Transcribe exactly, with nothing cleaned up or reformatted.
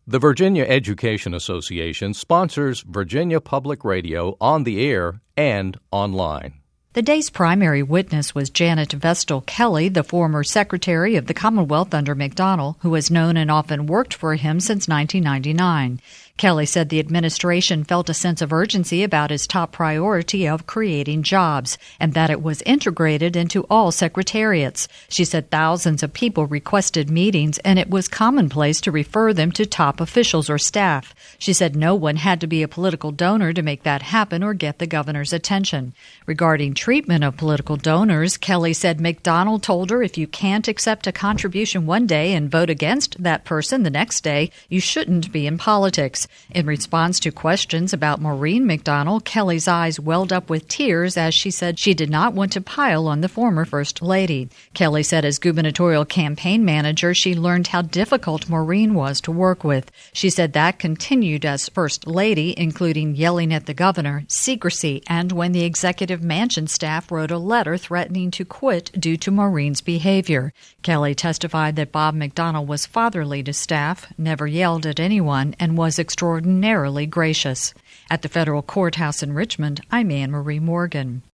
The Virginia Education Association sponsors Virginia Public Radio on the air and online. The day's primary witness was Janet Vestal Kelly, the former Secretary of the Commonwealth under McDonnell, who has known and often worked for him since nineteen ninety-nine. Kelly said the administration felt a sense of urgency about his top priority of creating jobs, and that it was integrated into all secretariats. She said thousands of people requested meetings, and it was commonplace to refer them to top officials or staff. She said no one had to be a political donor to make that happen or get the governor's attention. Regarding treatment of political donors, Kelly said McDonnell told her if you can't accept a contribution one day and vote against that person the next day, you shouldn't be in politics. In response to questions about Maureen McDonnell, Kelly's eyes welled up with tears as she said she did not want to pile on the former First Lady. Kelly said as gubernatorial campaign manager, she learned how difficult Maureen was to work with. She said that continued as First Lady, including yelling at the governor, secrecy, and when the executive mansion staff wrote a letter threatening to quit due to Maureen's behavior. Kelly testified that Bob McDonnell was fatherly to staff, never yelled at anyone, and was extraordinarily gracious. At the federal courthouse in Richmond, I'm Anne Marie Morgan.